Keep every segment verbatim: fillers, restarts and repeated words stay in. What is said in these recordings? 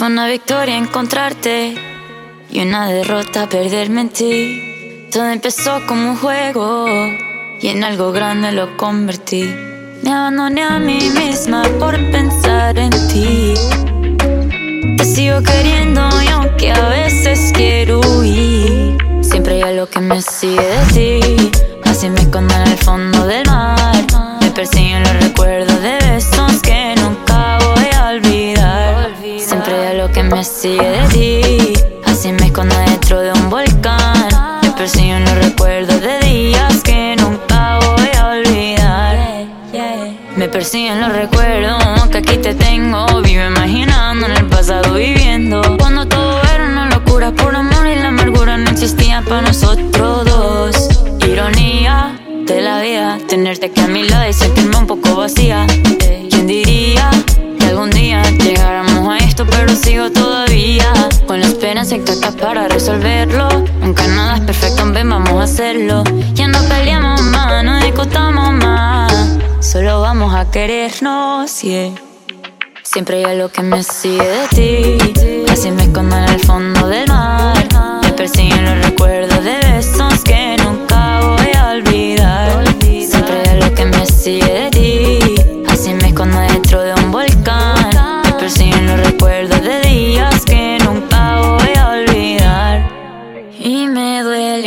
Fue una victoria encontrarte y una derrota perderme en ti. Todo empezó como un juego y en algo grande lo convertí. Me abandoné a mí misma por pensar en ti. Te sigo queriendo y aunque a veces quiero huir, siempre hay algo que me sigue de ti. Así me escondo en el fondo del mar. Me persiguen los recuerdos de besos que nunca voy a olvidar. Siempre hay algo que me sigue de ti. Así me escondo dentro de un volcán. Me persiguen los recuerdos de días que nunca voy a olvidar. Me persiguen los recuerdos que aquí te tengo. Vivo imaginando en el pasado viviendo, cuando todo era una locura por amor y la amargura no existía para nosotros dos. Ironía de la vida, tenerte aquí a mi lado y sentirme un poco vacía. ¿Quién diría que algún día llegáramos a esto? Pero sigo todavía con la esperanza intacta para resolverlo. Nunca nada es perfecto, ven, vamos a hacerlo. Ya no peleamos más, no discutamos más, solo vamos a querernos, yeah. Siempre hay algo que me sigue de ti. Así me escondo en el fondo del mar. Me persiguen los recuerdos de besos que nunca voy a olvidar. Siempre hay algo que me sigue de ti. Así me escondo dentro de un volcán. Me persiguen los recuerdos de días que nunca voy a olvidar. Y me duele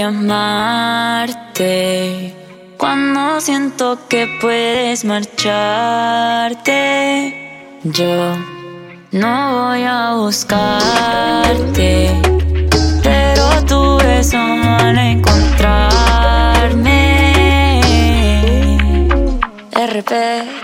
amarte cuando siento que puedes marcharte. Yo no voy a buscarte, pero tu beso van a encontrarme. R P